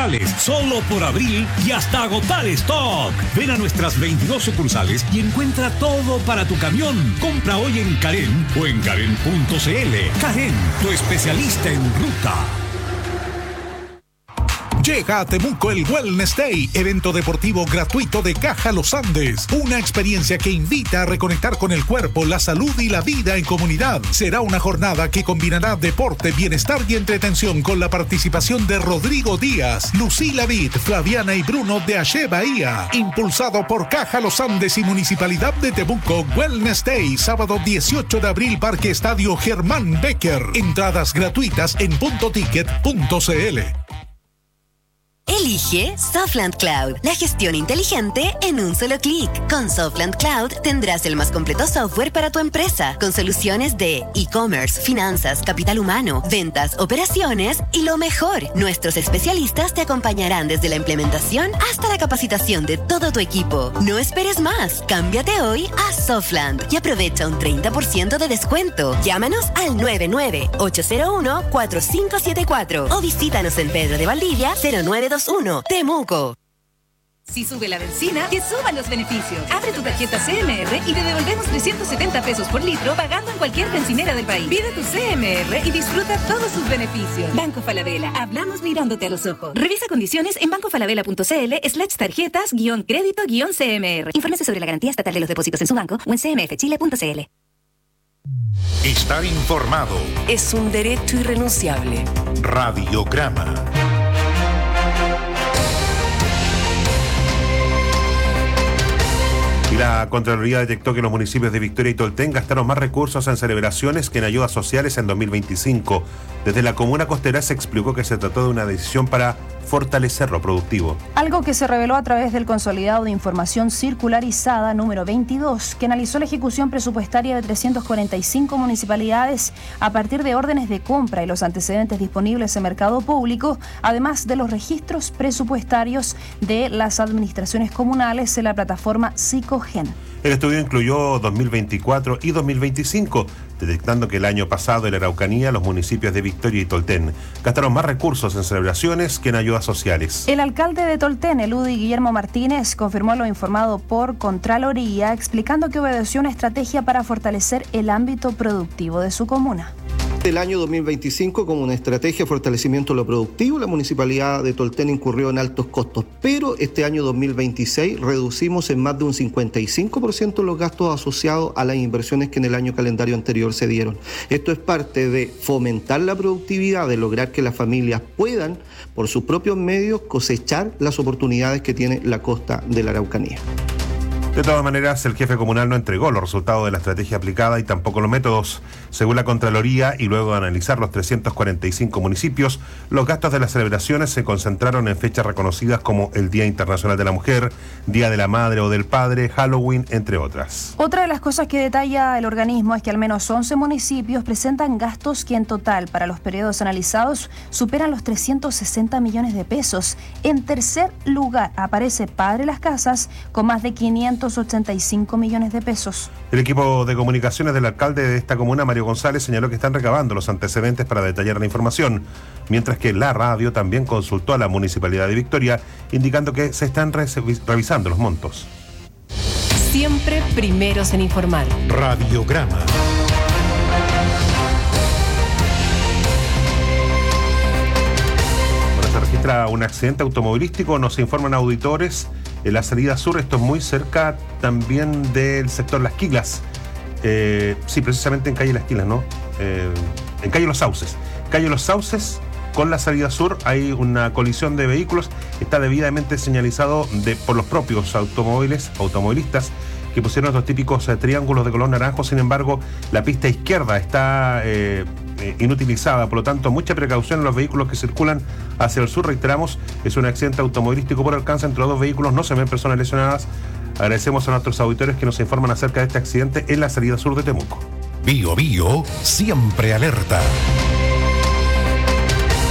especiales, solo por abril y hasta agotar stock. Ven a nuestras 22 sucursales y encuentra todo para tu camión. Compra hoy en Carén o en Carén.cl. Carén, tu especialista en ruta. Llega a Temuco el Wellness Day, evento deportivo gratuito de Caja Los Andes. Una experiencia que invita a reconectar con el cuerpo, la salud y la vida en comunidad. Será una jornada que combinará deporte, bienestar y entretención con la participación de Rodrigo Díaz, Lucila Vid, Flaviana y Bruno de Ache Bahía. Impulsado por Caja Los Andes y Municipalidad de Temuco, Wellness Day, sábado 18 de abril, Parque Estadio Germán Becker. Entradas gratuitas en puntoticket.cl. Elige Softland Cloud, la gestión inteligente en un solo clic. Con Softland Cloud tendrás el más completo software para tu empresa, con soluciones de e-commerce, finanzas, capital humano, ventas, operaciones y lo mejor, nuestros especialistas te acompañarán desde la implementación hasta la capacitación de todo tu equipo. No esperes más, cámbiate hoy a Softland y aprovecha un 30% de descuento. Llámanos al 99-801-4574 o visítanos en Pedro de Valdivia 0921 Temuco. Si sube la benzina, que suban los beneficios. Abre tu tarjeta CMR y te devolvemos 370 pesos por litro pagando en cualquier bencinera del país. Pide tu CMR y disfruta todos sus beneficios. Banco Falabella, hablamos mirándote a los ojos. Revisa condiciones en bancofalabella.cl/tarjeta-crédito-CMR. Infórmese sobre la garantía estatal de los depósitos en su banco o en cmfchile.cl. Estar informado es un derecho irrenunciable. Radiograma. La Contraloría detectó que los municipios de Victoria y Tolten gastaron más recursos en celebraciones que en ayudas sociales en 2025. Desde la comuna costera se explicó que se trató de una decisión para fortalecer lo productivo. Algo que se reveló a través del consolidado de información circularizada número 22, que analizó la ejecución presupuestaria de 345 municipalidades a partir de órdenes de compra y los antecedentes disponibles en mercado público, además de los registros presupuestarios de las administraciones comunales en la plataforma Psicogen. El estudio incluyó 2024 y 2025, detectando que el año pasado en la Araucanía los municipios de Victoria y Tolten gastaron más recursos en celebraciones que en ayudas sociales. El alcalde de Tolten, Eludi Guillermo Martínez, confirmó lo informado por Contraloría, explicando que obedeció una estrategia para fortalecer el ámbito productivo de su comuna. El año 2025, como una estrategia de fortalecimiento de lo productivo, la Municipalidad de Tolten incurrió en altos costos, pero este año 2026 reducimos en más de un 55% los gastos asociados a las inversiones que en el año calendario anterior se dieron. Esto es parte de fomentar la productividad, de lograr que las familias puedan, por sus propios medios, cosechar las oportunidades que tiene la costa de la Araucanía. De todas maneras, el jefe comunal no entregó los resultados de la estrategia aplicada y tampoco los métodos. Según la Contraloría, y luego de analizar los 345 municipios, los gastos de las celebraciones se concentraron en fechas reconocidas como el Día Internacional de la Mujer, Día de la Madre o del Padre, Halloween, entre otras. Otra de las cosas que detalla el organismo es que al menos 11 municipios presentan gastos que en total para los periodos analizados superan los 360 millones de pesos. En tercer lugar aparece Padre Las Casas con más de 585 millones de pesos. El equipo de comunicaciones del alcalde de esta comuna, Mario González, señaló que están recabando los antecedentes para detallar la información, mientras que la radio también consultó a la Municipalidad de Victoria, indicando que se están revisando los montos. Siempre primeros en informar. Radiograma. Bueno, se registra un accidente automovilístico, nos informan auditores, en la salida sur, esto es muy cerca también del sector Las Quilas. Sí, precisamente en calle Las Quilas, ¿no? En calle Los Sauces. Calle Los Sauces, con la salida sur, hay una colisión de vehículos. Está debidamente señalizado por los propios automovilistas, que pusieron estos típicos triángulos de color naranjo. Sin embargo, la pista izquierda está inutilizada, por lo tanto, mucha precaución en los vehículos que circulan hacia el sur. Reiteramos, es un accidente automovilístico por alcance entre los dos vehículos, no se ven personas lesionadas. Agradecemos a nuestros auditores que nos informan acerca de este accidente en la salida sur de Temuco. Bio Bio, siempre alerta.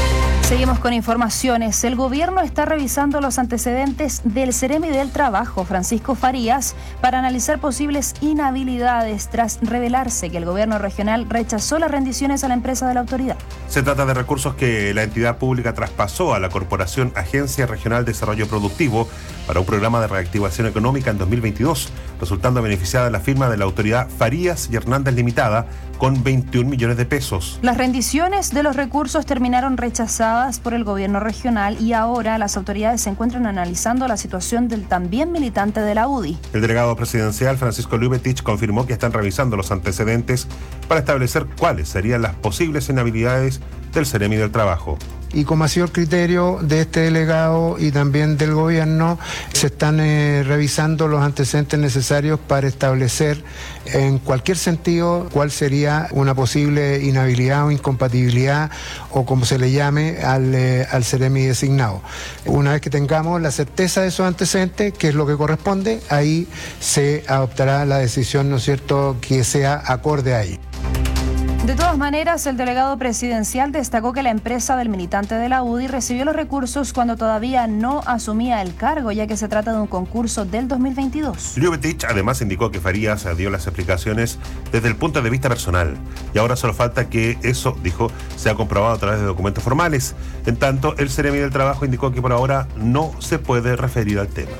Seguimos con informaciones. El gobierno está revisando los antecedentes del Ceremi del Trabajo, Francisco Farías, para analizar posibles inhabilidades tras revelarse que el gobierno regional rechazó las rendiciones a la empresa de la autoridad. Se trata de recursos que la entidad pública traspasó a la Corporación Agencia Regional de Desarrollo Productivo para un programa de reactivación económica en 2022, resultando beneficiada la firma de la autoridad Farías y Hernández Limitada con 21 millones de pesos. Las rendiciones de los recursos terminaron rechazadas por el gobierno regional y ahora las autoridades se encuentran analizando la situación del también militante de la UDI. El delegado presidencial Francisco Ljubetich confirmó que están revisando los antecedentes para establecer cuáles serían las posibles inhabilidades del Ceremi del Trabajo. Y con mayor criterio de este delegado y también del gobierno, se están revisando los antecedentes necesarios para establecer en cualquier sentido cuál sería una posible inhabilidad o incompatibilidad o como se le llame al Ceremi designado. Una vez que tengamos la certeza de esos antecedentes, que es lo que corresponde, ahí se adoptará la decisión, ¿no es cierto?, que sea acorde a ello. De todas maneras, el delegado presidencial destacó que la empresa del militante de la UDI recibió los recursos cuando todavía no asumía el cargo, ya que se trata de un concurso del 2022. Ljubetich además indicó que Farías dio las explicaciones desde el punto de vista personal y ahora solo falta que eso, dijo, sea comprobado a través de documentos formales. En tanto, el Ceremi del Trabajo indicó que por ahora no se puede referir al tema.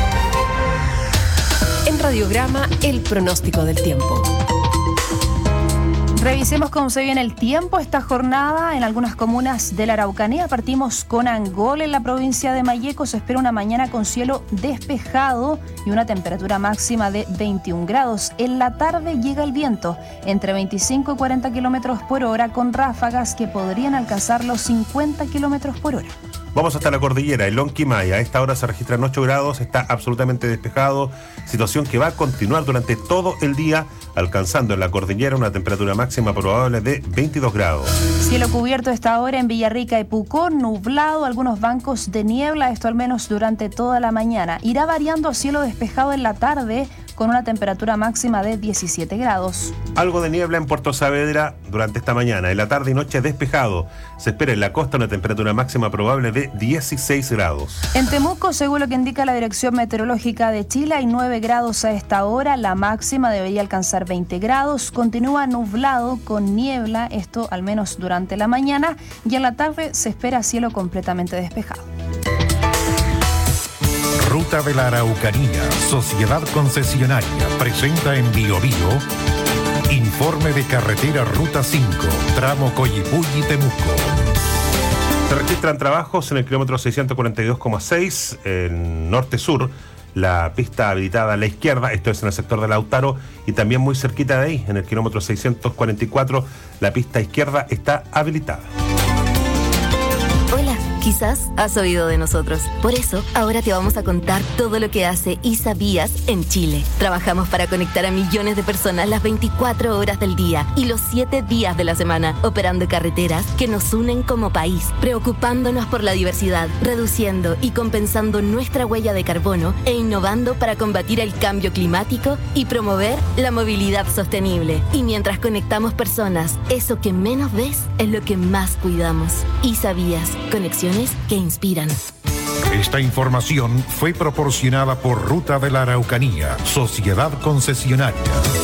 En Radiograma, el pronóstico del tiempo. Revisemos cómo se viene el tiempo esta jornada en algunas comunas de la Araucanía. Partimos con Angol, en la provincia de Malleco. Se espera una mañana con cielo despejado y una temperatura máxima de 21 grados. En la tarde llega el viento entre 25 y 40 kilómetros por hora, con ráfagas que podrían alcanzar los 50 kilómetros por hora. Vamos hasta la cordillera, el Lonquimay. A esta hora se registran 8 grados, está absolutamente despejado, situación que va a continuar durante todo el día, alcanzando en la cordillera una temperatura máxima probable de 22 grados. Cielo cubierto a esta hora en Villarrica y Pucón, nublado, algunos bancos de niebla, esto al menos durante toda la mañana. Irá variando a cielo despejado en la tarde, con una temperatura máxima de 17 grados. Algo de niebla en Puerto Saavedra durante esta mañana. En la tarde y noche despejado. Se espera en la costa una temperatura máxima probable de 16 grados. En Temuco, según lo que indica la Dirección Meteorológica de Chile, hay 9 grados a esta hora. La máxima debería alcanzar 20 grados. Continúa nublado con niebla, esto al menos durante la mañana. Y en la tarde se espera cielo completamente despejado. Ruta de la Araucanía, Sociedad Concesionaria, presenta en Bio Bio informe de carretera Ruta 5, tramo Coyipulli-Temuco. Se registran trabajos en el kilómetro 642,6, en norte-sur, la pista habilitada a la izquierda, esto es en el sector de Lautaro, y también muy cerquita de ahí, en el kilómetro 644, la pista izquierda está habilitada. Hola, quizás has oído de nosotros. Por eso, ahora te vamos a contar todo lo que hace ISABías en Chile. Trabajamos para conectar a millones de personas las 24 horas del día y los 7 días de la semana, operando carreteras que nos unen como país, preocupándonos por la diversidad, reduciendo y compensando nuestra huella de carbono e innovando para combatir el cambio climático y promover la movilidad sostenible. Y mientras conectamos personas, eso que menos ves es lo que más cuidamos. ISABías, conexiones que inspiran. Esta información fue proporcionada por Ruta de la Araucanía, Sociedad Concesionaria.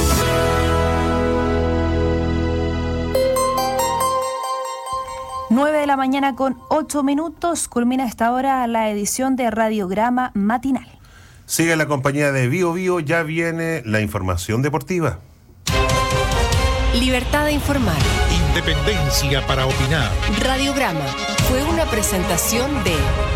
Nueve de la mañana con 8 minutos, culmina esta hora la edición de Radiograma Matinal. Sigue la compañía de Bio Bio, ya viene la información deportiva. Libertad de informar. Independencia para opinar. Radiograma fue una presentación de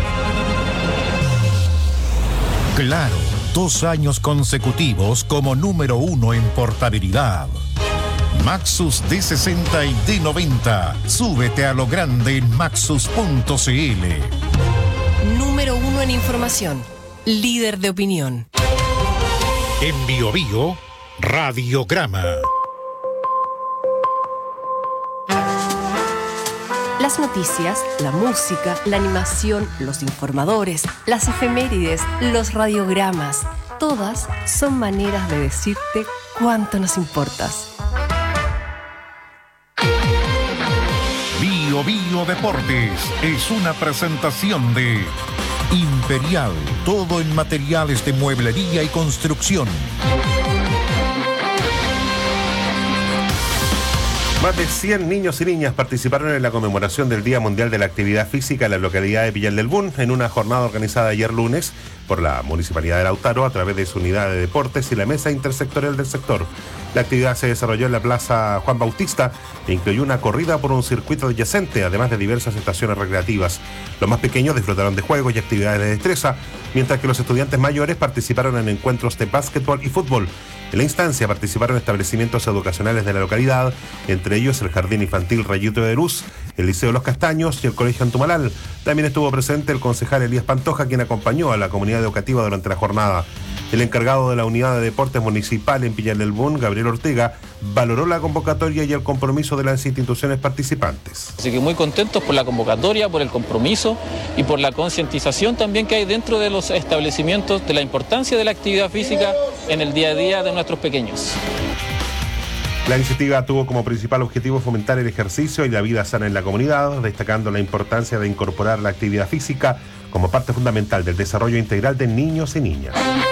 Claro, 2 años consecutivos como número 1 en portabilidad. Maxus D60 y D90. Súbete a lo grande en maxus.cl. número 1 en información. Líder de opinión. En Bio Bio, Radiograma. Las noticias, la música, la animación, los informadores, las efemérides, los radiogramas, todas son maneras de decirte cuánto nos importas. Bio Bio Deportes es una presentación de Imperial, todo en materiales de mueblería y construcción. Más de 100 niños y niñas participaron en la conmemoración del Día Mundial de la Actividad Física en la localidad de Villar del Bún, en una jornada organizada ayer lunes por la Municipalidad de Lautaro a través de su unidad de deportes y la mesa intersectorial del sector. La actividad se desarrolló en la Plaza Juan Bautista e incluyó una corrida por un circuito adyacente, además de diversas estaciones recreativas. Los más pequeños disfrutaron de juegos y actividades de destreza, mientras que los estudiantes mayores participaron en encuentros de básquetbol y fútbol. En la instancia participaron establecimientos educacionales de la localidad, entre ellos el Jardín Infantil Rayito de Luz, el Liceo Los Castaños y el Colegio Antumalal. También estuvo presente el concejal Elías Pantoja, quien acompañó a la comunidad educativa durante la jornada. El encargado de la unidad de deportes municipal en Villar del Bún, Gabriel Ortega, valoró la convocatoria y el compromiso de las instituciones participantes. Así que muy contentos por la convocatoria, por el compromiso y por la concientización también que hay dentro de los establecimientos de la importancia de la actividad física en el día a día de nuestros pequeños. La iniciativa tuvo como principal objetivo fomentar el ejercicio y la vida sana en la comunidad, destacando la importancia de incorporar la actividad física como parte fundamental del desarrollo integral de niños y niñas.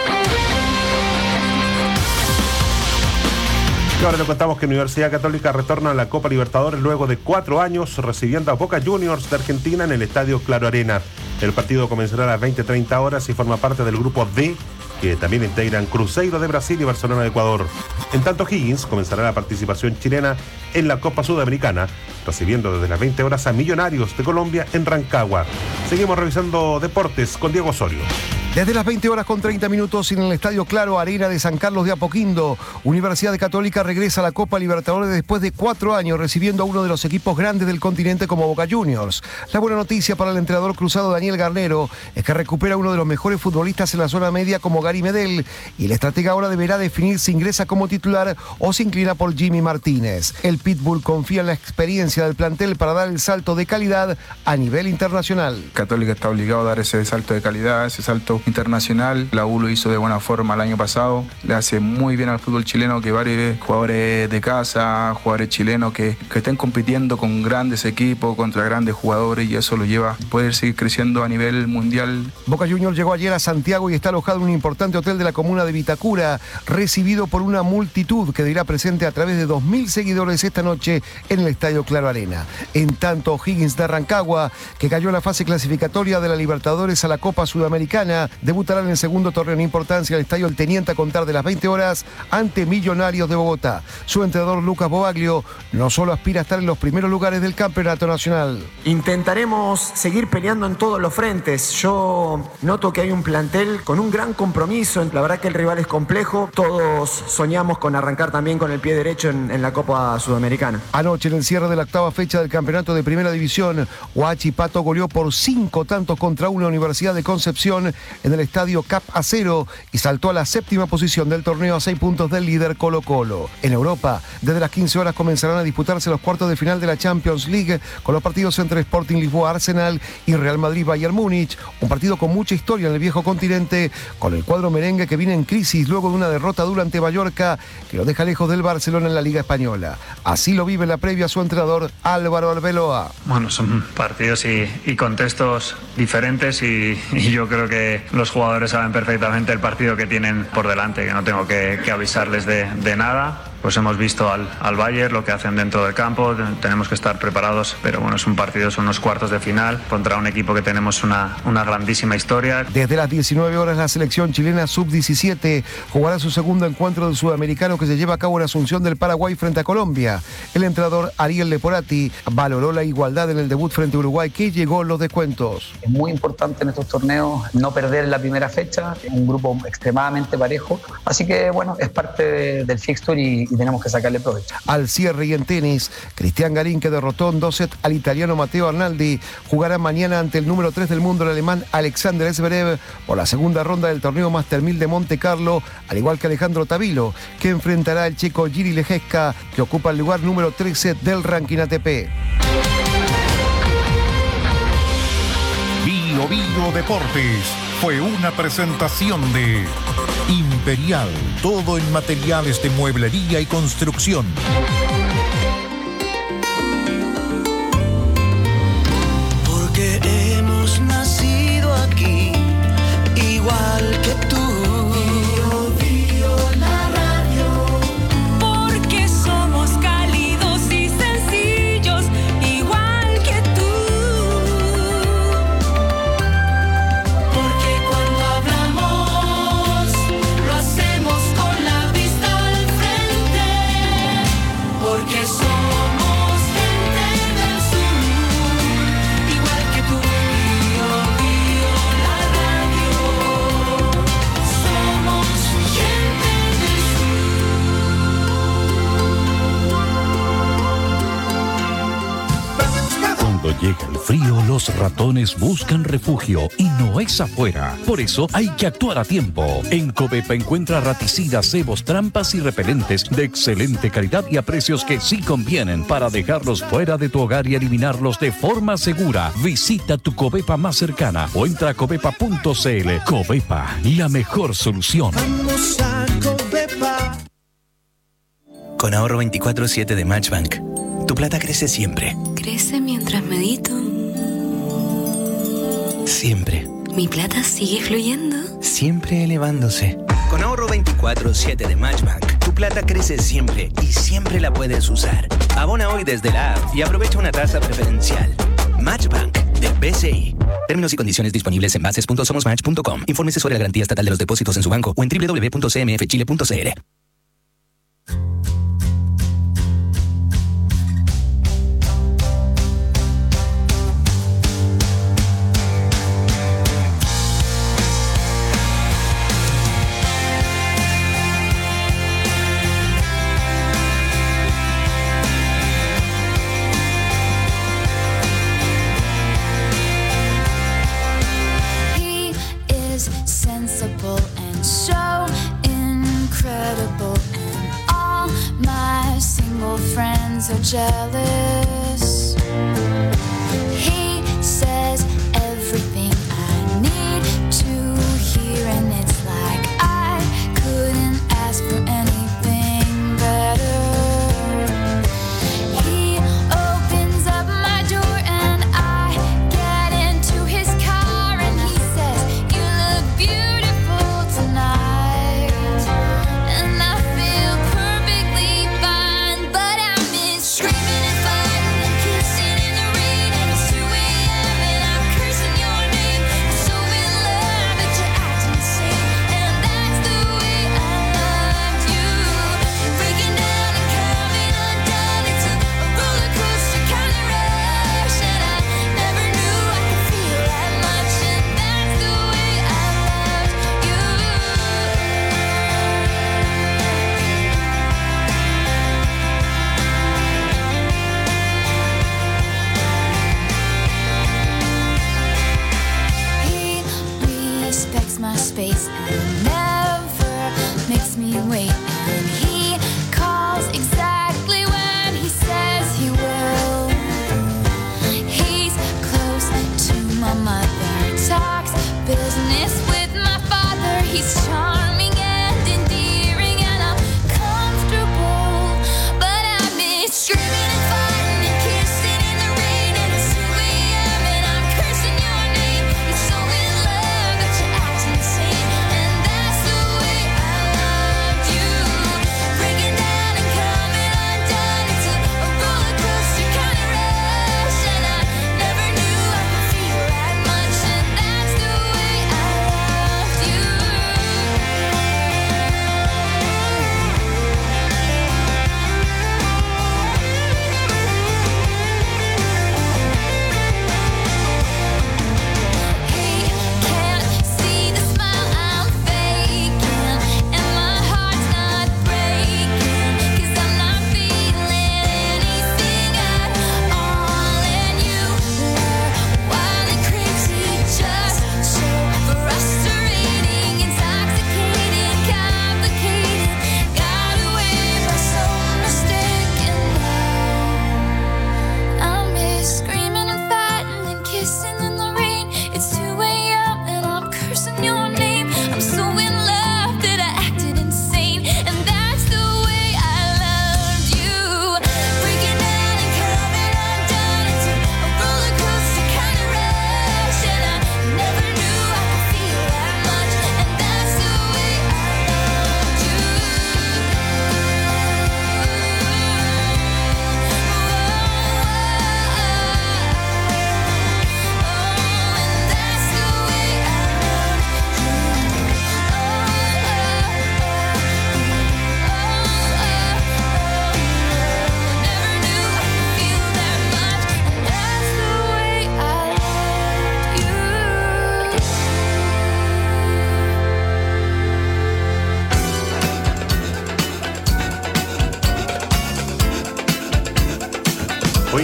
Y ahora le contamos que Universidad Católica retorna a la Copa Libertadores luego de 4 años, recibiendo a Boca Juniors de Argentina en el Estadio Claro Arena. El partido comenzará a las 20:30 horas y forma parte del grupo D, que también integran Cruzeiro de Brasil y Barcelona de Ecuador. En tanto, Higgins comenzará la participación chilena en la Copa Sudamericana, recibiendo desde las 20 horas a Millonarios de Colombia en Rancagua. Seguimos revisando deportes con Diego Osorio. Desde las 20 horas con 30 minutos en el Estadio Claro Arena de San Carlos de Apoquindo, Universidad Católica regresa a la Copa Libertadores después de 4 años recibiendo a uno de los equipos grandes del continente como Boca Juniors. La buena noticia para el entrenador cruzado Daniel Garnero es que recupera a uno de los mejores futbolistas en la zona media como Gary Medel, y el estratega ahora deberá definir si ingresa como titular o se inclina por Jimmy Martínez. El Pitbull confía en la experiencia del plantel para dar el salto de calidad a nivel internacional. Católica está obligado a dar ese salto de calidad, ese salto internacional. La U lo hizo de buena forma el año pasado. Le hace muy bien al fútbol chileno que varios jugadores de casa, jugadores chilenos que estén compitiendo con grandes equipos, contra grandes jugadores, y eso lo lleva a poder seguir creciendo a nivel mundial. Boca Juniors llegó ayer a Santiago y está alojado en un importante hotel de la comuna de Vitacura, recibido por una multitud que dirá presente a través de 2.000 seguidores esta noche en el Estadio Claro Arena. En tanto, Higgins de Rancagua, que cayó en la fase clasificatoria de la Libertadores a la Copa Sudamericana, debutará en el segundo torneo en importancia al Estadio El Teniente a contar de las 20 horas ante Millonarios de Bogotá. Su entrenador Lucas Bobaglio no solo aspira a estar en los primeros lugares del campeonato nacional. Intentaremos seguir peleando en todos los frentes. Yo noto que hay un plantel con un gran compromiso. La verdad que el rival es complejo. Todos soñamos con arrancar también con el pie derecho en la Copa Sudamericana. Anoche, en el cierre de la 8ª fecha del campeonato de Primera División, Huachipato goleó por 5 tantos contra 1 Universidad de Concepción en el estadio Cap Acero y saltó a la 7ª posición del torneo a 6 puntos del líder Colo Colo. En Europa, desde las 15 horas comenzarán a disputarse los cuartos de final de la Champions League con los partidos entre Sporting Lisboa Arsenal y Real Madrid Bayern Múnich, un partido con mucha historia en el viejo continente, con el cuadro merengue que viene en crisis luego de una derrota dura ante Mallorca que lo deja lejos del Barcelona en la Liga Española. Así lo vive la previa su entrenador Álvaro Arbeloa. Bueno, son partidos y contextos diferentes y yo creo que los jugadores saben perfectamente el partido que tienen por delante, que no tengo que avisarles de nada. Pues hemos visto al Bayern, lo que hacen dentro del campo, tenemos que estar preparados, pero bueno, es un partido, son unos cuartos de final contra un equipo que tenemos una grandísima historia. Desde las 19 horas la selección chilena sub-17 jugará su segundo encuentro del sudamericano que se lleva a cabo en Asunción del Paraguay frente a Colombia. El entrenador Ariel Leporati valoró la igualdad en el debut frente a Uruguay, que llegó en los descuentos. Es muy importante en estos torneos no perder la primera fecha, un grupo extremadamente parejo, así que bueno, es parte del fixture y tenemos que sacarle provecho. Al cierre y en tenis, Cristian Garín, que derrotó en 2 sets al italiano Matteo Arnaldi, jugará mañana ante el número 3 del mundo, el alemán Alexander Zverev, por la segunda ronda del torneo Master 1000 de Monte Carlo, al igual que Alejandro Tavilo, que enfrentará al checo Jiri Lejeska, que ocupa el lugar número 13 del ranking ATP. Bio Deportes fue una presentación de Imperial, todo en materiales de mueblería y construcción. Los ratones buscan refugio y no es afuera. Por eso hay que actuar a tiempo. En Covepa encuentra raticidas, cebos, trampas y repelentes de excelente calidad y a precios que sí convienen para dejarlos fuera de tu hogar y eliminarlos de forma segura. Visita tu Covepa más cercana o entra a covepa.cl. Covepa, la mejor solución. Vamos a Covepa. Con ahorro 24/7 de Matchbank, tu plata crece siempre. Crece mientras medito. Siempre. Mi plata sigue fluyendo. Siempre elevándose. Con ahorro 24/7 de Matchbank, tu plata crece siempre y siempre la puedes usar. Abona hoy desde la app y aprovecha una tasa preferencial. Matchbank de BCI. Términos y condiciones disponibles en bases.somosmatch.com. Infórmese sobre la garantía estatal de los depósitos en su banco o en www.cmfchile.cl. So jealous. He says everything I need to hear, and it's like I couldn't ask for anything better. He opens up my door and I get into his car, and he says, "You look beautiful tonight," and I feel perfectly fine, but screaming and fighting and kissing in the rain, and it's 2 a.m. and I'm cursing your name. I'm so in love that you're acting insane, and that's the way I loved you. Breaking down and coming undone, it's a roller coaster kind of rush, and I never knew I could feel that much, and that's the way I loved you. Respects my space and never makes me wait, and he calls exactly when he says he will. He's close to my mother, talks business with my father. He's charming and endearing, and I'm comfortable, but I miss screaming and fighting and kissing in the rain, and it's 2 a.m. and I'm cursing your name. You're so in love that you're acting insane, and that's the way I loved you.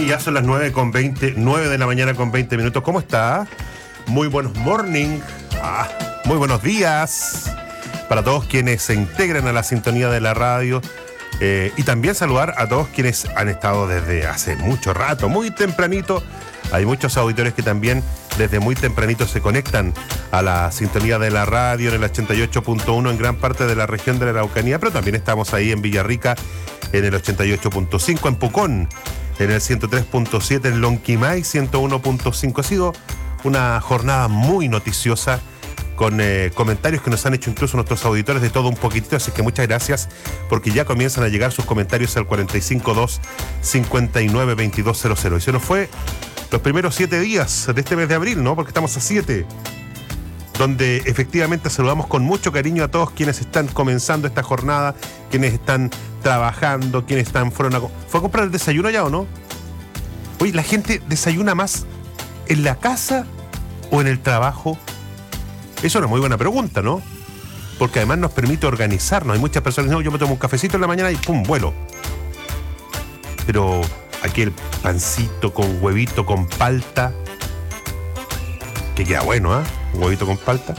Oye, ya son las 9 de la mañana con 20 minutos. ¿Cómo está? Muy buenos morning. Muy buenos días para todos quienes se integran a la sintonía de la radio. Y también saludar a todos quienes han estado desde hace mucho rato, muy tempranito. Hay muchos auditores que también desde muy tempranito se conectan a la sintonía de la radio en el 88.1 en gran parte de la región de la Araucanía, pero también estamos ahí en Villarrica en el 88.5, en Pucón en el 103.7, en Lonquimay 101.5. Ha sido una jornada muy noticiosa, con comentarios que nos han hecho incluso nuestros auditores de todo un poquitito, así que muchas gracias, porque ya comienzan a llegar sus comentarios al 452-592200. Y se nos fue los primeros 7 días de este mes de abril, ¿no? Porque estamos a 7, donde efectivamente saludamos con mucho cariño a todos quienes están comenzando esta jornada, quienes están trabajando, quienes fueron a comprar el desayuno ya, ¿o no? Oye, ¿la gente desayuna más en la casa o en el trabajo? Es una muy buena pregunta, ¿no? Porque además nos permite organizarnos. Hay muchas personas que dicen, no, yo me tomo un cafecito en la mañana y ¡pum! Vuelo. Pero aquí el pancito con huevito con palta, que queda bueno, ¿eh? Un huevito con palta.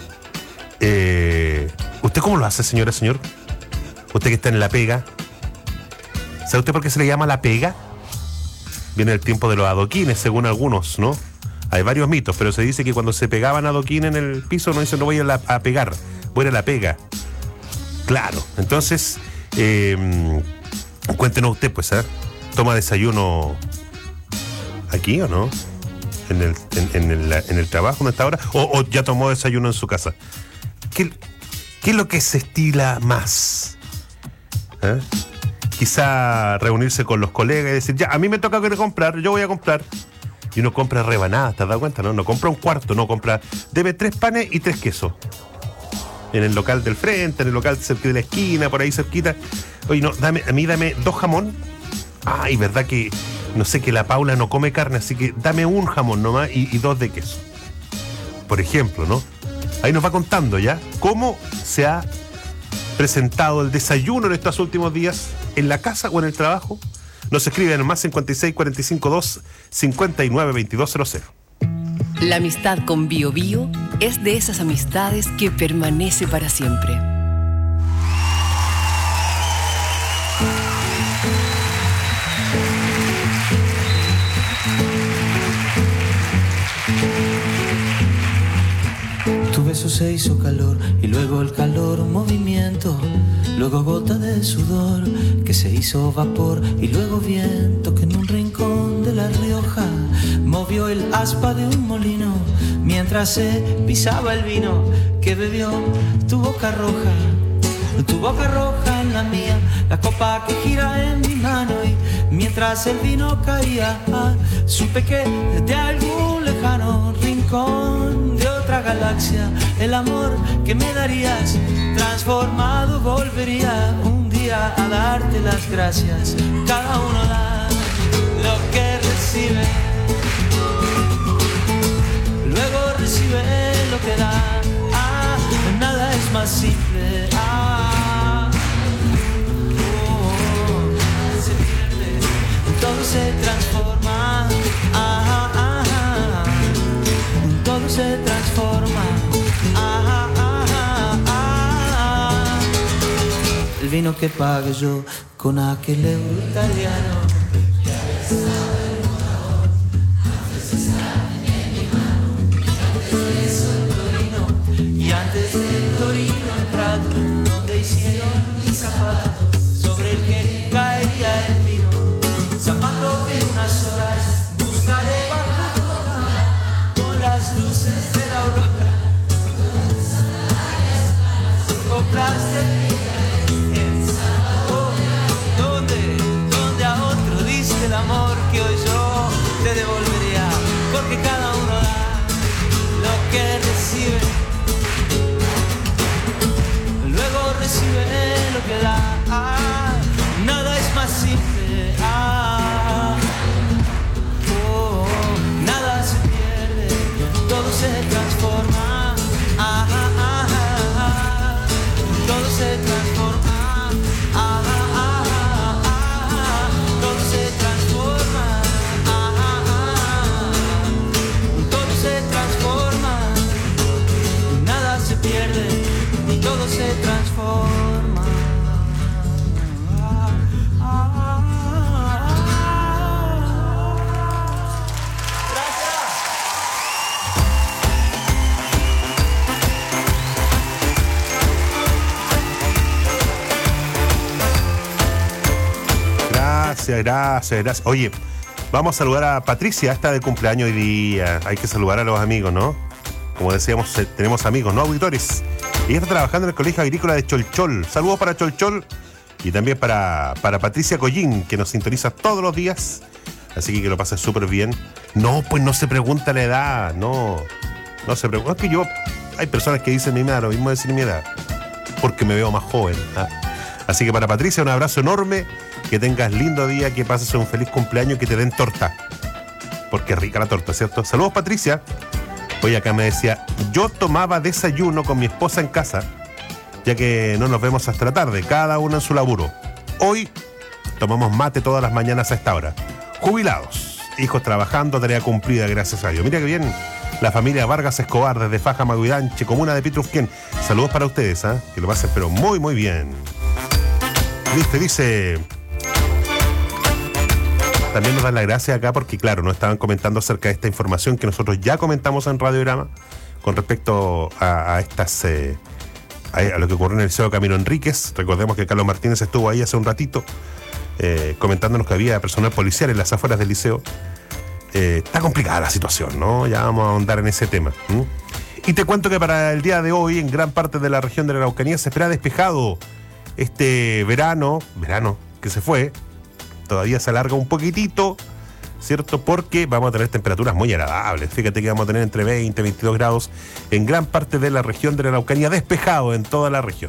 ¿Usted cómo lo hace, señora, señor? Usted que está en la pega. ¿Sabe usted por qué se le llama la pega? Viene el tiempo de los adoquines, según algunos, ¿no? Hay varios mitos, pero se dice que cuando se pegaban adoquines en el piso, no dicen, no voy a pegar, voy a ir a la pega. Claro, entonces, cuéntenos usted, pues, ¿eh? ¿Toma desayuno aquí o no? ¿En el trabajo donde está ahora? ¿O ya tomó desayuno en su casa? ¿Qué es lo que se estila más? ¿Eh? Quizá reunirse con los colegas y decir, ya, a mí me toca comprar, yo voy a comprar. Y uno compra rebanadas, ¿te has dado cuenta? No compra un cuarto, no compra, debe 3 panes y 3 quesos. En el local del frente, en el local cerca de la esquina, por ahí cerquita. Oye, no, dame 2 jamón. Ay, verdad que, no sé, que la Paula no come carne, así que dame un jamón nomás y 2 de queso. Por ejemplo, ¿no? Ahí nos va contando ya cómo se ha presentado el desayuno en estos últimos días, en la casa o en el trabajo. Nos escriben en más 56 45 2 59 2200. La amistad con Bio Bio es de esas amistades que permanece para siempre. Tu beso se hizo calor y luego el calor un movimiento, luego gota de sudor que se hizo vapor y luego viento que en un rincón de La Rioja movió el aspa de un molino mientras se pisaba el vino que bebió tu boca roja en la mía, la copa que gira en mi mano y mientras el vino caía supe que de algún lejano rincón de otra galaxia el amor que me darías transformado volvería un día a darte las gracias. Cada uno da lo que recibe, luego recibe lo que da. Nada es más simple. Se pierde, todo se transforma. Todo se transforma. El vino que pague yo con aquel euro italiano. Y antes del Torino entrado, donde hicieron mi zapato, sobre el que caería el vino, zapato de unas horas, buscaré con las luces de la aurora. Compraste donde a otro diste el amor que hoy yo te devolvería, porque cada uno da lo que recibe. Luego recibe Gracias. Oye, vamos a saludar a Patricia, esta de cumpleaños hoy día. Hay que saludar a los amigos, ¿no? Como decíamos, tenemos amigos, ¿no? Auditores. Ella está trabajando en el Colegio Agrícola de Cholchol. Saludos para Cholchol y también para Patricia Collín, que nos sintoniza todos los días. Así que lo pase súper bien. No, pues no se pregunta la edad. No se pregunta. Es que hay personas que dicen mi edad, lo mismo decir mi edad, porque me veo más joven. Así que para Patricia, un abrazo enorme. Que tengas lindo día, que pases un feliz cumpleaños, que te den torta. Porque es rica la torta, ¿cierto? Saludos, Patricia. Hoy acá me decía, yo tomaba desayuno con mi esposa en casa, ya que no nos vemos hasta la tarde, cada uno en su laburo. Hoy tomamos mate todas las mañanas a esta hora. Jubilados, hijos trabajando, tarea cumplida, gracias a Dios. Mira que bien, la familia Vargas Escobar desde Faja, Maguidanche, comuna de Pitrufquén. Saludos para ustedes, que lo pasen pero muy, muy bien. Dice... También nos dan las gracias acá porque, claro, nos estaban comentando acerca de esta información que nosotros ya comentamos en Radiograma con respecto a lo que ocurrió en el Liceo Camilo Enríquez. Recordemos que Carlos Martínez estuvo ahí hace un ratito comentándonos que había personal policial en las afueras del liceo. Está complicada la situación, ¿no? Ya vamos a ahondar en ese tema. Y te cuento que para el día de hoy, en gran parte de la región de la Araucanía, se espera despejado este verano que se fue. Todavía se alarga un poquitito, ¿cierto? Porque vamos a tener temperaturas muy agradables. Fíjate que vamos a tener entre 20 y 22 grados en gran parte de la región de la Araucanía, despejado en toda la región.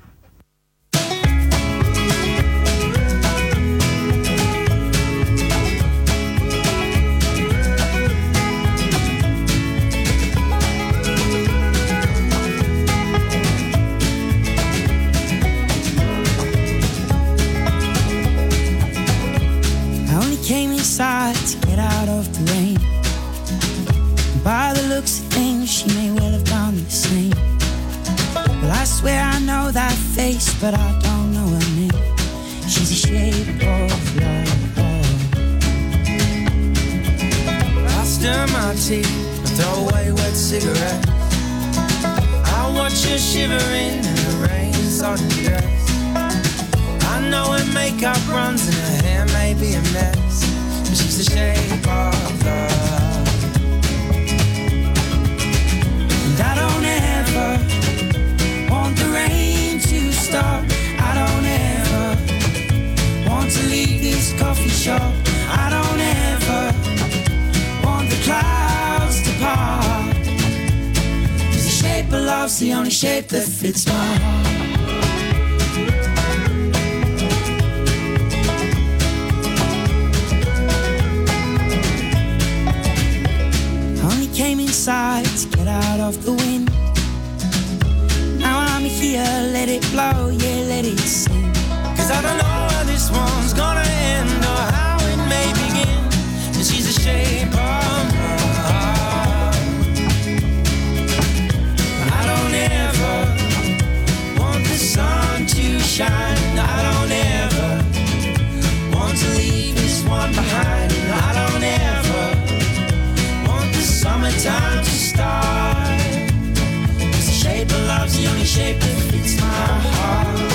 To get out of the rain. By the looks of things, she may well have done the same. Well, I swear I know that face, but I don't know her name. She's the shape of love. I stir my tea, I throw away wet cigarettes. I watch her shivering in the rain, sodden dress. I know her makeup runs and her hair may be a mess. She's the shape of love. And I don't ever want the rain to stop. I don't ever want to leave this coffee shop. I don't ever want the clouds to part. 'Cause the shape of love's the only shape that fits my heart. Came inside to get out of the wind. Now I'm here, let it blow, yeah, let it sing. 'Cause I don't know how this one's gonna end or how it may begin. And she's the shape of love. I don't ever want the sun to shine. I don't ever want to leave this one behind. I don't ever summertime to start. 'Cause the shape of love's the only shape that fits my heart.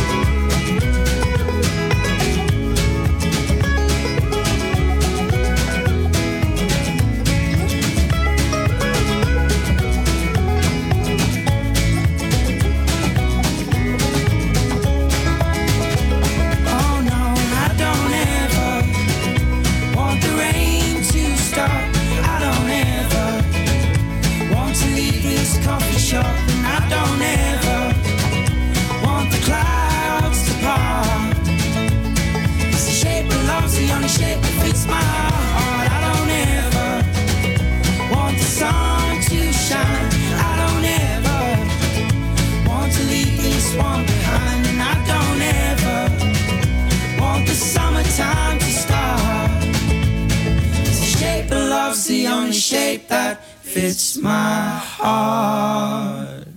Oh no, I don't ever want the rain to stop. I don't ever to leave this coffee shop, and I don't ever want the clouds to part. 'Cause the shape of love's the only shape that fits my heart. I don't ever want the sun to shine. I don't ever want to leave this one behind, and I don't ever want the summertime to start. 'Cause the shape of love's the only shape that fits my heart.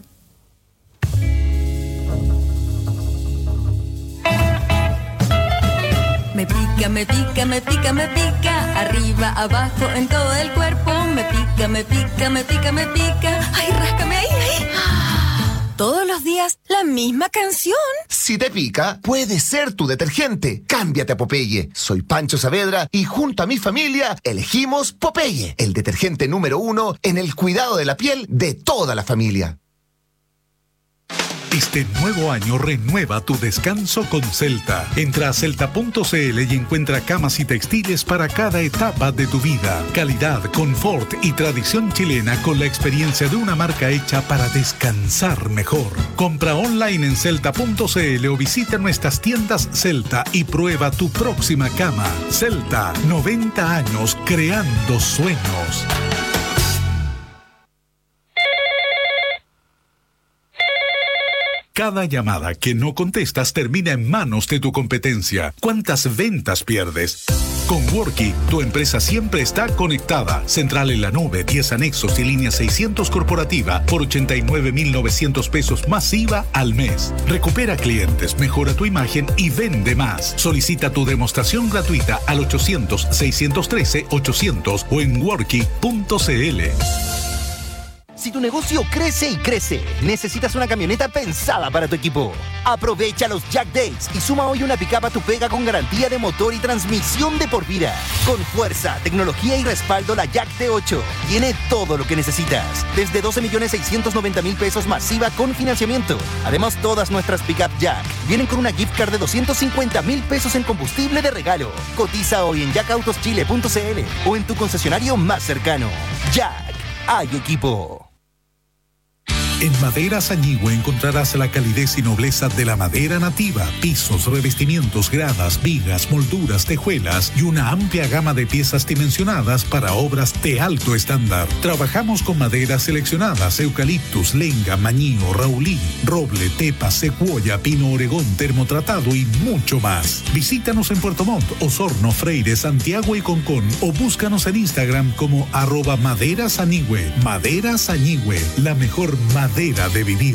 Me pica, me pica, me pica, me pica. Arriba, abajo, en todo el cuerpo. Me pica, me pica, me pica, me pica. Ay, ráscame ahí, ahí. Todos los días la misma canción. Si te pica, puede ser tu detergente. Cámbiate a Popeye. Soy Pancho Saavedra y junto a mi familia elegimos Popeye, el detergente número 1 en el cuidado de la piel de toda la familia. Este nuevo año renueva tu descanso con Celta. Entra a celta.cl y encuentra camas y textiles para cada etapa de tu vida. Calidad, confort y tradición chilena con la experiencia de una marca hecha para descansar mejor. Compra online en celta.cl o visita nuestras tiendas Celta y prueba tu próxima cama. Celta, 90 años creando sueños. Cada llamada que no contestas termina en manos de tu competencia. ¿Cuántas ventas pierdes? Con Worky, tu empresa siempre está conectada. Central en la nube, 10 anexos y línea 600 corporativa por 89.900 pesos más IVA al mes. Recupera clientes, mejora tu imagen y vende más. Solicita tu demostración gratuita al 800-613-800 o en worky.cl. Si tu negocio crece y crece, necesitas una camioneta pensada para tu equipo. Aprovecha los Jack Days y suma hoy una pick-up a tu pega con garantía de motor y transmisión de por vida. Con fuerza, tecnología y respaldo, la Jack T8 tiene todo lo que necesitas. Desde 12.690.000 pesos masiva con financiamiento. Además, todas nuestras pick-up Jack vienen con una gift card de 250.000 pesos en combustible de regalo. Cotiza hoy en jacautoschile.cl o en tu concesionario más cercano. Jack, hay equipo. En Maderas Añigüe encontrarás la calidez y nobleza de la madera nativa, pisos, revestimientos, gradas, vigas, molduras, tejuelas y una amplia gama de piezas dimensionadas para obras de alto estándar. Trabajamos con maderas seleccionadas: eucaliptus, lenga, mañío, raulí, roble, tepa, secuoya, pino oregón, termotratado y mucho más. Visítanos en Puerto Montt, Osorno, Freire, Santiago y Concón o búscanos en Instagram como @maderasañigüe. Maderas Añigüe, la mejor madera de vivir.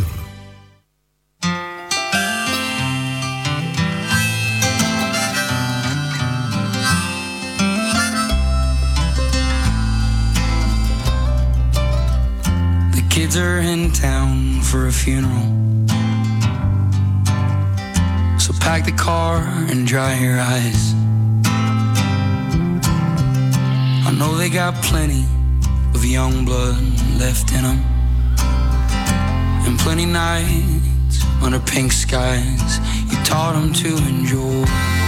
The kids are in town for a funeral, so pack the car and dry your eyes. I know they got plenty of young blood left in them, and plenty nights under pink skies you taught them to enjoy.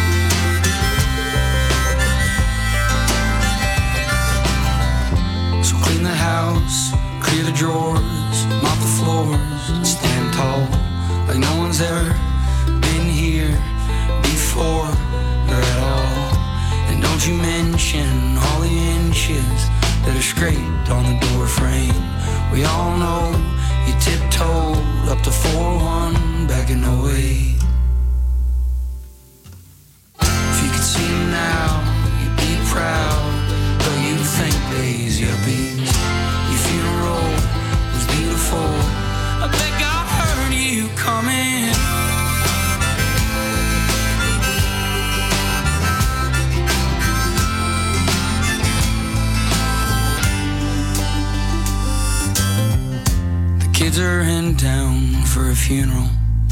So clean the house, clear the drawers, mop the floors, and stand tall like no one's ever been here before or at all. And don't you mention all the inches that are scraped on the door frame. We all know you tiptoed up to 4-1 back in 08. If you could see him now, you'd be proud, though you think they's yuppies. Your funeral was beautiful, I bet God heard you coming. Kids are in town for a funeral,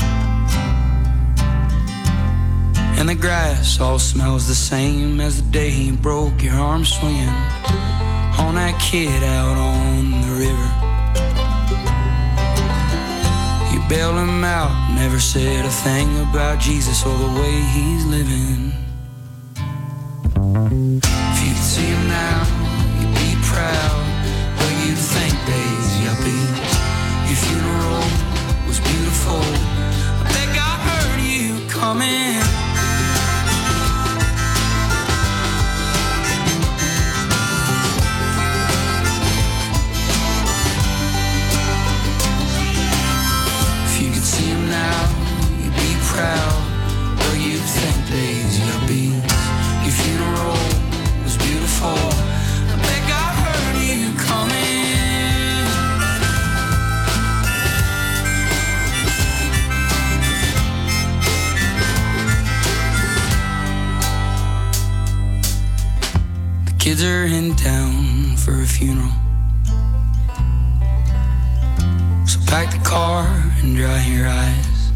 and the grass all smells the same as the day you broke your arm swinging on that kid out on the river. You bailed him out, never said a thing about Jesus or the way he's living. If you could see him now, you'd be proud, but you'd think they's yuppies. Your funeral was beautiful, I bet God heard you coming. If you could see him now, you'd be proud, or you'd think they's yuppies. Your funeral was beautiful, I bet God heard you coming. Kids are in town for a funeral, so pack the car and dry your eyes.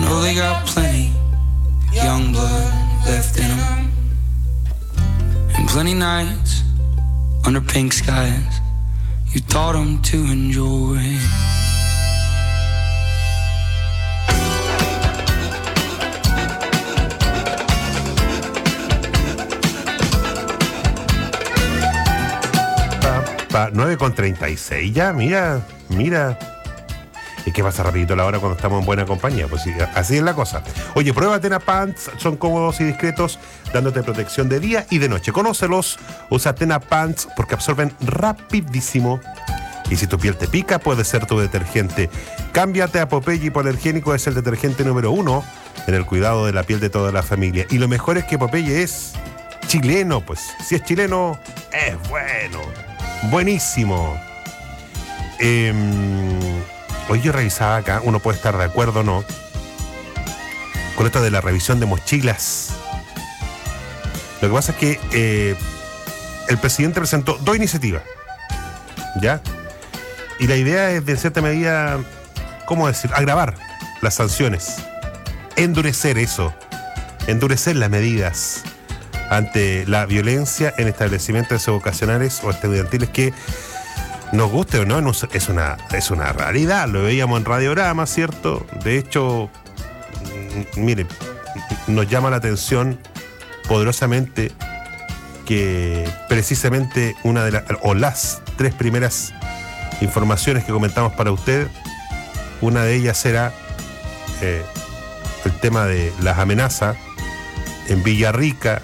know they got plenty young blood left in them, and plenty nights under pink skies you taught them to enjoy. Pa 9:36 ya, mira. ¿Y qué pasa rapidito la hora cuando estamos en buena compañía? Pues sí, así es la cosa. Oye, prueba Tena Pants, son cómodos y discretos, dándote protección de día y de noche. Conócelos, usa Tena Pants porque absorben rapidísimo. Y si tu piel te pica, puede ser tu detergente. Cámbiate a Popeye Hipoalergénico, es el detergente número 1 en el cuidado de la piel de toda la familia. Y lo mejor es que Popeye es chileno, pues si es chileno, es bueno. Buenísimo. Hoy yo revisaba acá, uno puede estar de acuerdo o no, con esto de la revisión de mochilas. Lo que pasa es que el presidente presentó 2 iniciativas, ¿ya? Y la idea es, de cierta medida, ¿cómo decir? Agravar las sanciones, endurecer eso, endurecer las medidas ante la violencia en establecimientos educacionales o estudiantiles que, nos guste o no, es una realidad. Lo veíamos en Radiograma, ¿cierto? De hecho, mire, nos llama la atención poderosamente que precisamente una de las 3 primeras informaciones que comentamos para usted, una de ellas era el tema de las amenazas en Villarrica,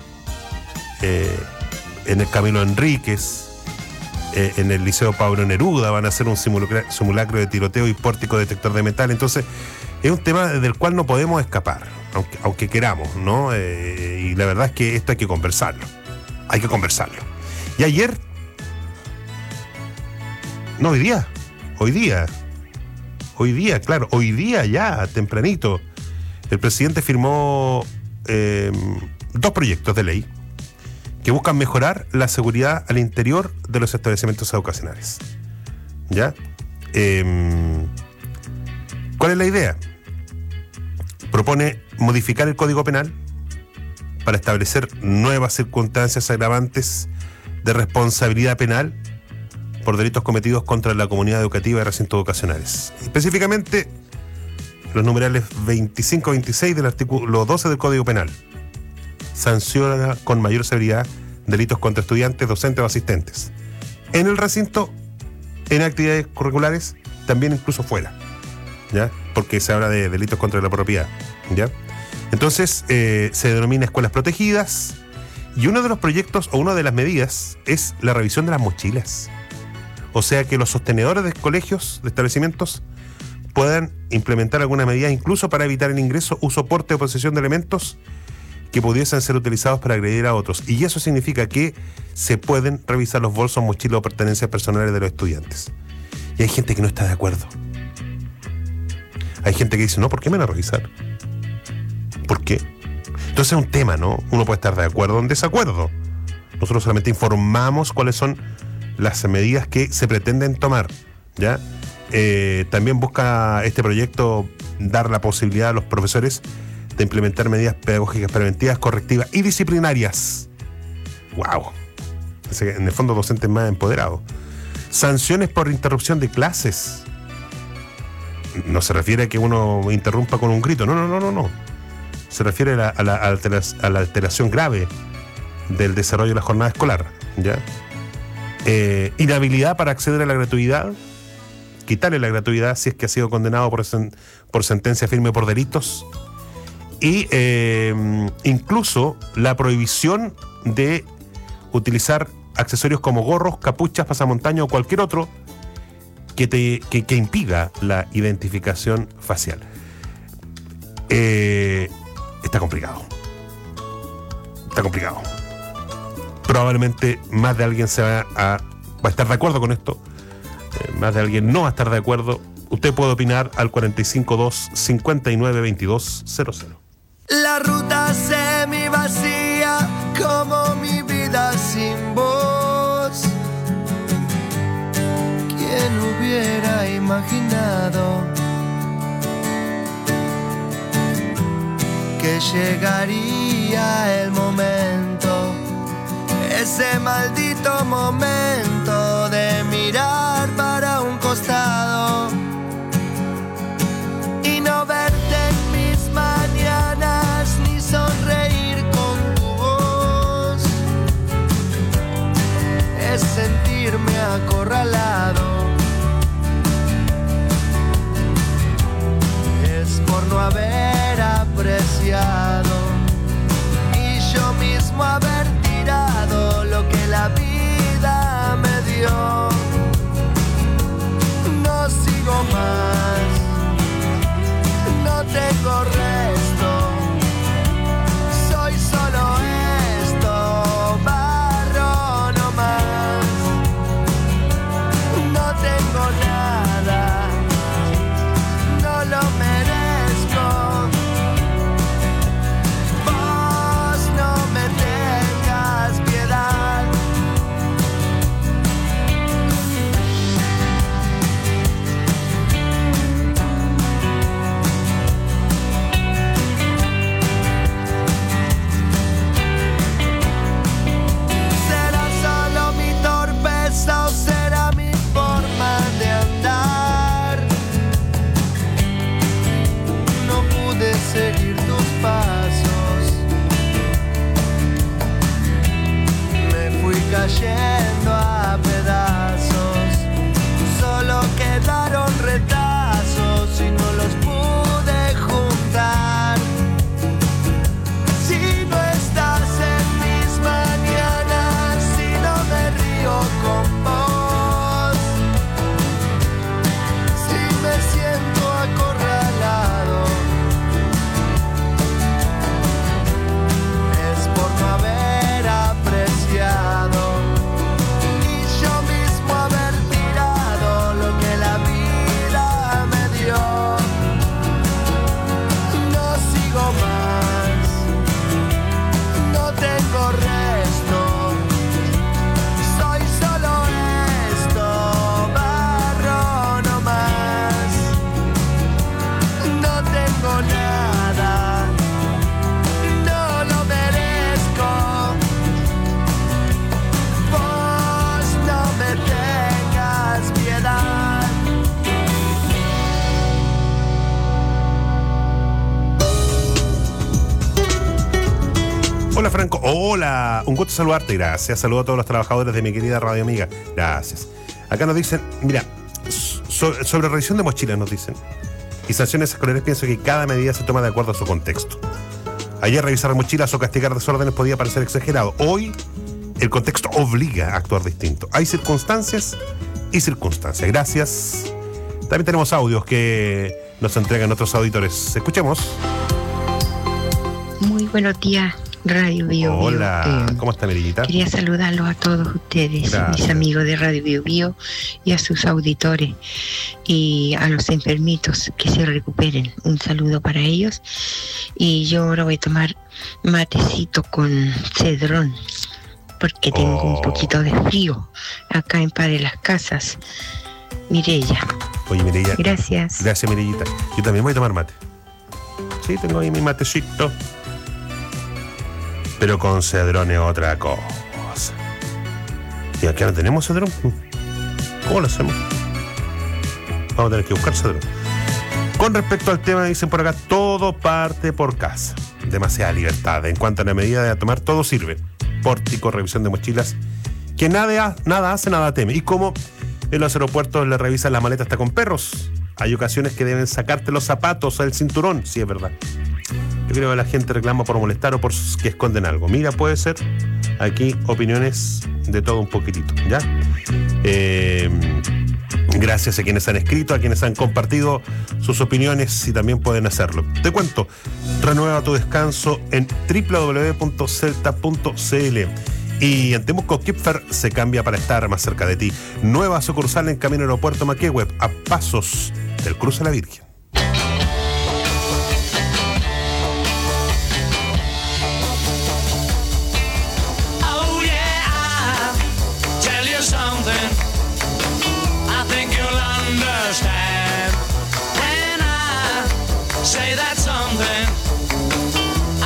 en el Camilo Enríquez, en el Liceo Pablo Neruda van a hacer un simulacro de tiroteo y pórtico detector de metal. Entonces es un tema del cual no podemos escapar, aunque queramos, ¿no? Y la verdad es que esto hay que conversarlo. Y ayer, no, hoy día ya, tempranito, el presidente firmó 2 proyectos de ley que buscan mejorar la seguridad al interior de los establecimientos educacionales. ¿Ya? ¿Cuál es la idea? Propone modificar el Código Penal para establecer nuevas circunstancias agravantes de responsabilidad penal por delitos cometidos contra la comunidad educativa y recintos educacionales. Específicamente, los numerales 25-26 del artículo 12 del Código Penal. Sanciona con mayor severidad delitos contra estudiantes, docentes o asistentes en el recinto, en actividades curriculares, también incluso fuera, ¿ya? Porque se habla de delitos contra la propiedad, ¿ya? Entonces se denomina escuelas protegidas, y uno de los proyectos o una de las medidas es la revisión de las mochilas. O sea que los sostenedores de colegios, de establecimientos, puedan implementar alguna medida incluso para evitar el ingreso, uso, porte o posesión de elementos que pudiesen ser utilizados para agredir a otros. Y eso significa que se pueden revisar los bolsos, mochilas o pertenencias personales de los estudiantes. Y hay gente que no está de acuerdo. Hay gente que dice, no, ¿por qué me van a revisar? ¿Por qué? Entonces es un tema, ¿no? Uno puede estar de acuerdo o en desacuerdo. Nosotros solamente informamos cuáles son las medidas que se pretenden tomar, ¿ya? También busca este proyecto dar la posibilidad a los profesores de implementar medidas pedagógicas preventivas, correctivas y disciplinarias. ¡Wow! En el fondo, docentes más empoderados. Sanciones por interrupción de clases. No se refiere a que uno interrumpa con un grito. No. Se refiere a la alteración grave del desarrollo de la jornada escolar, ¿ya? Inhabilidad para acceder a la gratuidad. Quitarle la gratuidad si es que ha sido condenado por sentencia firme por delitos. Y incluso la prohibición de utilizar accesorios como gorros, capuchas, pasamontañas o cualquier otro que impida la identificación facial. Está complicado. Probablemente más de alguien va a estar de acuerdo con esto. Más de alguien no va a estar de acuerdo. Usted puede opinar al 452-592200. La ruta semi vacía como mi vida sin voz. ¿Quién hubiera imaginado que llegaría el momento, ese maldito momento de mirar para un costado y no verte en mis mañanas ni sonreír con tu voz. Es sentirme acorralado, es por no haber apreciado y yo mismo haber tirado lo que la vida me dio. No sigo más, no tengo resto, soy solo esto, barro nomás. No tengo nada, no lo merezco. Vos no me tengas piedad. ¿Será solo mi torpeza o será mi forma de andar? No pude seguir tus pasos, me fui cayendo a pedazos, solo quedaron retazos y no los pude juntar. Si no estás en mis mañanas, si no me río con vos, si me siento acorralado, es por no haber apreciado y yo mismo haber tirado lo que la vida me dio. No sigo más, no tengo resto, soy solo esto, barro nomás. No tengo nada, no lo merezco. Vos no me tengas piedad. Hola Franco, hola, un gusto saludarte, gracias. Saludo a todos los trabajadores de mi querida Radio Amiga, gracias. Acá nos dicen, mira, sobre revisión de mochilas nos dicen, y sanciones escolares, pienso que cada medida se toma de acuerdo a su contexto. Ayer revisar mochilas o castigar desórdenes podía parecer exagerado. Hoy el contexto obliga a actuar distinto. Hay circunstancias y circunstancias. Gracias. También tenemos audios que nos entregan otros auditores. Escuchemos. Muy buenos días, Radio Bio Bio. Hola, ¿cómo está, Mirillita? Quería saludarlos a todos ustedes, Gracias. mis amigos de Radio Bio Bio, y a sus auditores, y a los enfermitos que se recuperen. Un saludo para ellos. Y yo ahora voy a tomar matecito con cedrón, porque tengo un poquito de frío acá en Padre Las Casas. Mireya. Oye, Mireya. Gracias. Gracias, Mirillita. Yo también voy a tomar mate. Sí, tengo ahí mi matecito. Pero con cedrón es otra cosa. ¿Y acá no tenemos cedrón? ¿Cómo lo hacemos? Vamos a tener que buscar cedrón. Con respecto al tema, dicen por acá, todo parte por casa. Demasiada libertad. En cuanto a la medida de tomar, todo sirve. Pórtico, revisión de mochilas. Que nada hace, nada teme. Y como en los aeropuertos le revisan la maleta hasta con perros, hay ocasiones que deben sacarte los zapatos o el cinturón, sí es verdad. Yo creo que la gente reclama por molestar o por que esconden algo. Mira, puede ser. Aquí opiniones de todo un poquitito, ¿ya? Gracias a quienes han escrito, a quienes han compartido sus opiniones y también pueden hacerlo. Te cuento, renueva tu descanso en www.celta.cl. Y en Temuco, Kipfer se cambia para estar más cerca de ti. Nueva sucursal en Camino Aeropuerto Maquehue, a pasos del Cruce de la Virgen. Oh yeah, I'll tell you something I think you'll understand when I say that something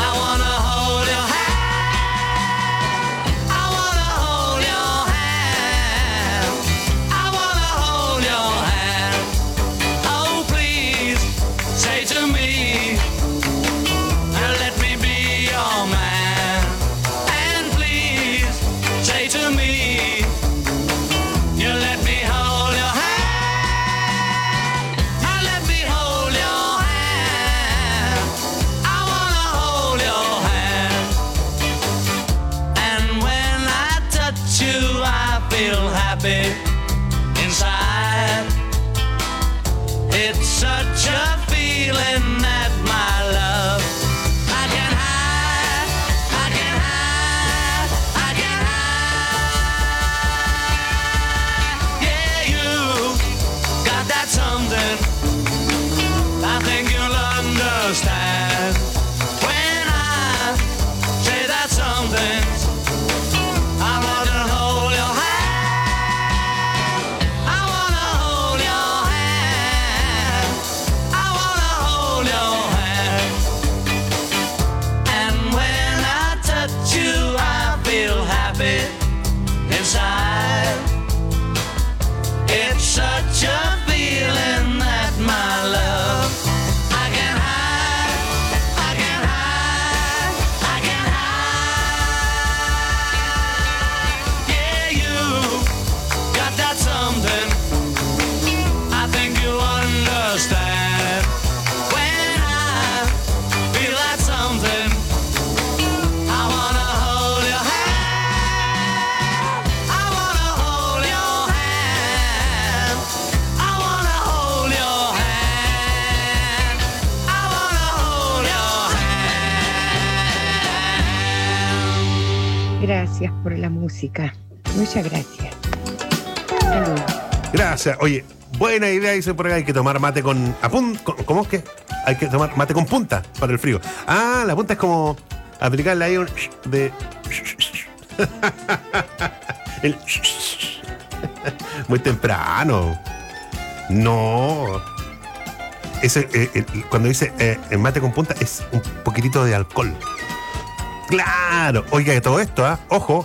Gracias por la música. Muchas gracias. Saludos. Gracias. Oye, buena idea, dice por acá. Hay que tomar mate con... ¿Cómo es que? Hay que tomar mate con punta para el frío. Ah, la punta es como aplicarle ahí un... de... el... muy temprano. No. Ese, cuando dice mate con punta es un poquitito de alcohol. Claro. Oiga, todo esto, ojo.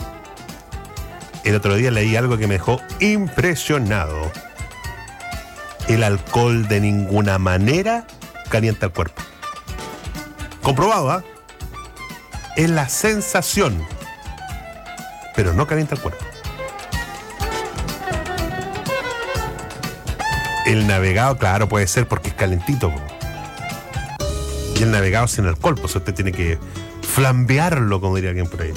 El otro día leí algo que me dejó impresionado. El alcohol de ninguna manera calienta el cuerpo. Comprobado, Es la sensación, pero no calienta el cuerpo. El navegado, claro, puede ser porque es calentito. Y el navegado sin alcohol, pues usted tiene que flambearlo, como diría alguien por ahí.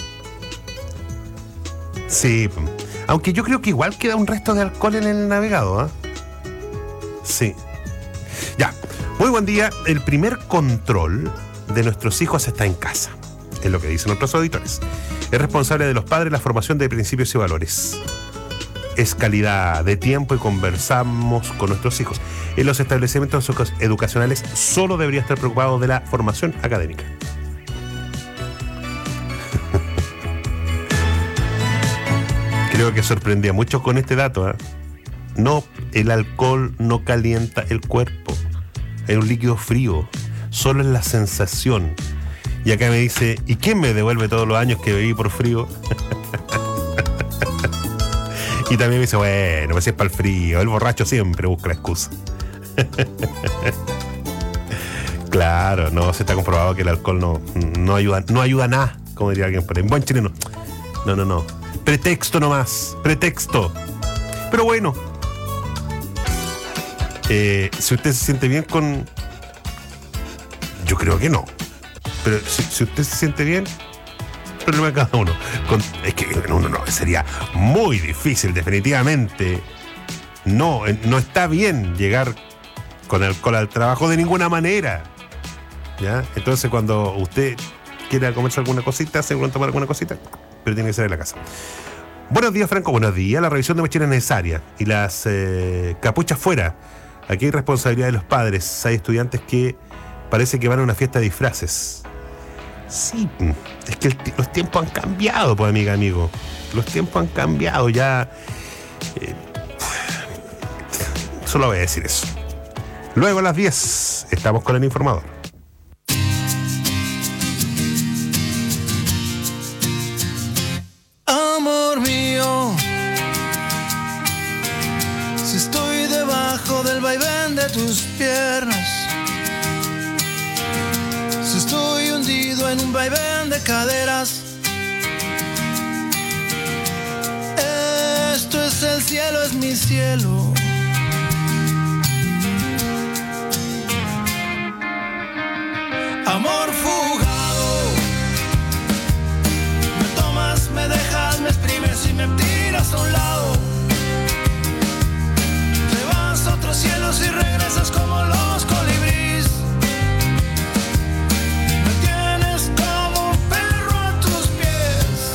Sí, aunque yo creo que igual queda un resto de alcohol en el navegado, Sí. Ya, muy buen día. El primer control de nuestros hijos está en casa, es lo que dicen nuestros auditores. Es responsable de los padres la formación de principios y valores. Es calidad de tiempo y conversamos con nuestros hijos. En los establecimientos educacionales solo debería estar preocupado de la formación académica. Creo que sorprendía mucho con este dato. No, el alcohol no calienta el cuerpo. Es un líquido frío. Solo es la sensación. Y acá me dice, ¿y quién me devuelve todos los años que viví por frío? Y también me dice, bueno, pues es para el frío. El borracho siempre busca la excusa. Claro, no, se está comprobado que el alcohol no ayuda nada, como diría alguien por ahí. Buen chileno. No. Pretexto nomás, pretexto. Pero bueno, si usted se siente bien con... Yo creo que no. Pero si usted se siente bien, problema de cada uno. Es que no, sería muy difícil, definitivamente. No está bien llegar con alcohol al trabajo de ninguna manera. ¿Ya? Entonces, cuando usted quiera comerse alguna cosita, se va a tomar alguna cosita, pero tiene que ser en la casa. Buenos días, Franco. Buenos días. La revisión de mochila es necesaria y las capuchas fuera. Aquí hay responsabilidad de los padres. Hay estudiantes que parece que van a una fiesta de disfraces. Sí, es que los tiempos han cambiado, pues, amigo. Los tiempos han cambiado ya. Solo voy a decir eso. Luego a las 10 estamos con el informador. Amor mío, si estoy debajo del vaivén de tus piernas, si estoy hundido en un vaivén de caderas, esto es el cielo, es mi cielo. Amor fugado, me tomas, me dejas, me exprimes y me tiras a un lado. Te vas a otros cielos y regresas como los colibríes. Me tienes como un perro a tus pies.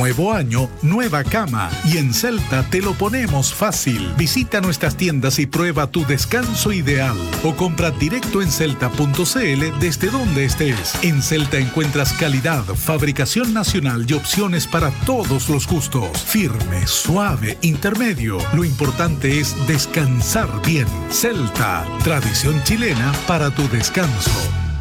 Nuevo año, nueva cama. Y en Celta te lo ponemos fácil. Visita nuestras tiendas y prueba tu descanso ideal. O compra directo en celta.cl desde donde estés. En Celta encuentras calidad, fabricación nacional y opciones para todos los gustos. Firme, suave, intermedio. Lo importante es descansar bien. Celta, tradición chilena para tu descanso.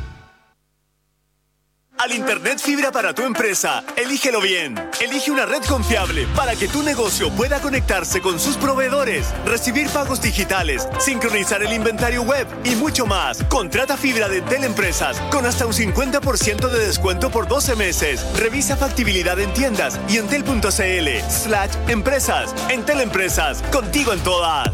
Al Internet fibra para tu empresa, elígelo bien. Elige una red confiable para que tu negocio pueda conectarse con sus proveedores, recibir pagos digitales, sincronizar el inventario web y mucho más. Contrata fibra de Entel Empresas con hasta un 50% de descuento por 12 meses. Revisa factibilidad en tiendas y entel.cl/empresas. Entel Empresas, contigo en todas.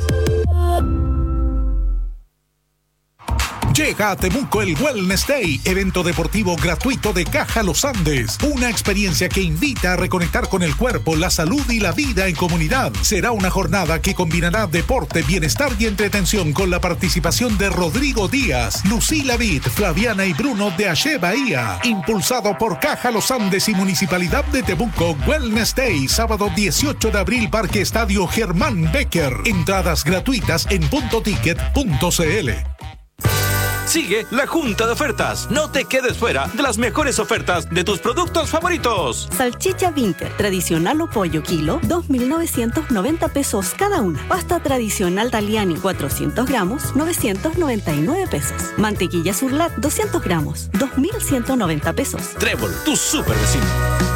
Llega a Temuco el Wellness Day, evento deportivo gratuito de Caja Los Andes. Una experiencia que invita a reconectar con el cuerpo, la salud y la vida en comunidad. Será una jornada que combinará deporte, bienestar y entretención con la participación de Rodrigo Díaz, Lucila Vid, Flaviana y Bruno de Ache Bahía. Impulsado por Caja Los Andes y Municipalidad de Temuco, Wellness Day, sábado 18 de abril, Parque Estadio Germán Becker. Entradas gratuitas en puntoticket.cl. Sigue la Junta de Ofertas. No te quedes fuera de las mejores ofertas de tus productos favoritos. Salchicha Vinter, tradicional o pollo kilo, 2.990 pesos cada una. Pasta tradicional Taliani, 400 gramos, 999 pesos. Mantequilla Surlat, 200 gramos, 2.190 pesos. Trébol, tu super vecino.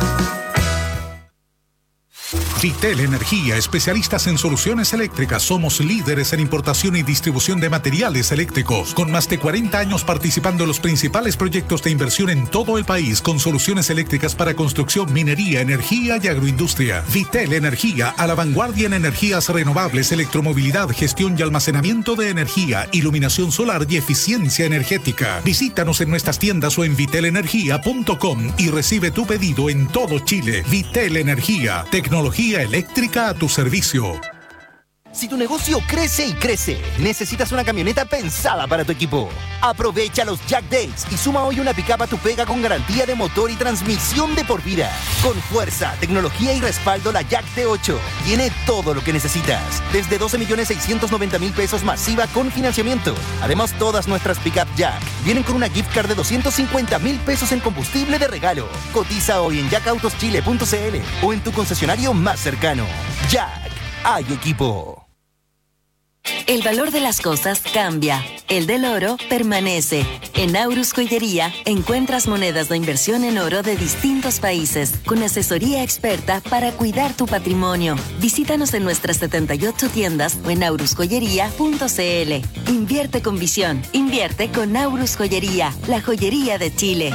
Vitel Energía, especialistas en soluciones eléctricas. Somos líderes en importación y distribución de materiales eléctricos, con más de 40 años participando en los principales proyectos de inversión en todo el país, con soluciones eléctricas para construcción, minería, energía y agroindustria. Vitel Energía, a la vanguardia en energías renovables, electromovilidad, gestión y almacenamiento de energía, iluminación solar y eficiencia energética. Visítanos en nuestras tiendas o en vitelenergia.com y recibe tu pedido en todo Chile. Vitel Energía, tecnología eléctrica a tu servicio. Si tu negocio crece y crece, necesitas una camioneta pensada para tu equipo. Aprovecha los Jack Days y suma hoy una pickup a tu pega con garantía de motor y transmisión de por vida. Con fuerza, tecnología y respaldo, la Jack T8 tiene todo lo que necesitas. Desde 12.690.000 pesos masiva con financiamiento. Además, todas nuestras pickup Jack vienen con una gift card de 250.000 pesos en combustible de regalo. Cotiza hoy en jackautoschile.cl o en tu concesionario más cercano. Jack, hay equipo. El valor de las cosas cambia. El del oro permanece. En Aurus Joyería encuentras monedas de inversión en oro de distintos países, con asesoría experta para cuidar tu patrimonio. Visítanos en nuestras 78 tiendas o en aurusjoyería.cl. Invierte con visión. Invierte con Aurus Joyería, la joyería de Chile.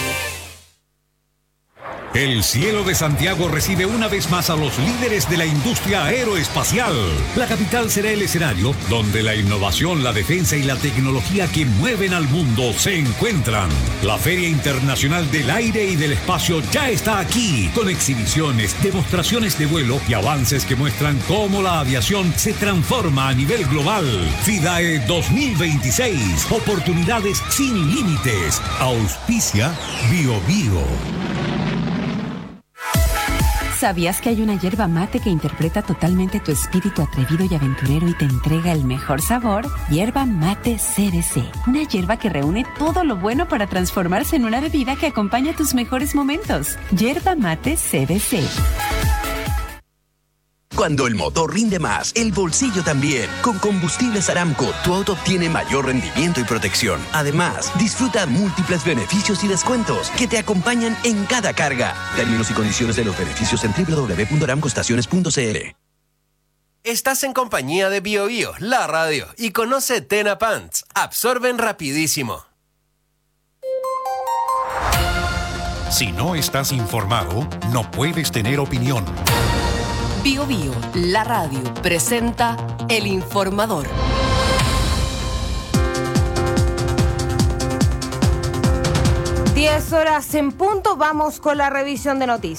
El cielo de Santiago recibe una vez más a los líderes de la industria aeroespacial. La capital será el escenario donde la innovación, la defensa y la tecnología que mueven al mundo se encuentran. La Feria Internacional del Aire y del Espacio ya está aquí, con exhibiciones, demostraciones de vuelo y avances que muestran cómo la aviación se transforma a nivel global. FIDAE 2026. Oportunidades sin límites. Auspicia BioBio. ¿Sabías que hay una yerba mate que interpreta totalmente tu espíritu atrevido y aventurero y te entrega el mejor sabor? Yerba Mate CBC. Una yerba que reúne todo lo bueno para transformarse en una bebida que acompaña tus mejores momentos. Yerba Mate CBC. Cuando el motor rinde más, el bolsillo también. Con Combustibles Aramco, tu auto obtiene mayor rendimiento y protección. Además, disfruta múltiples beneficios y descuentos que te acompañan en cada carga. Términos y condiciones de los beneficios en www.aramcoestaciones.cl. Estás en compañía de BioBio, la radio, y conoce Tena Pants. Absorben rapidísimo. Si no estás informado, no puedes tener opinión. BioBio, la radio, presenta El Informador. Diez horas en punto, vamos con la revisión de noticias.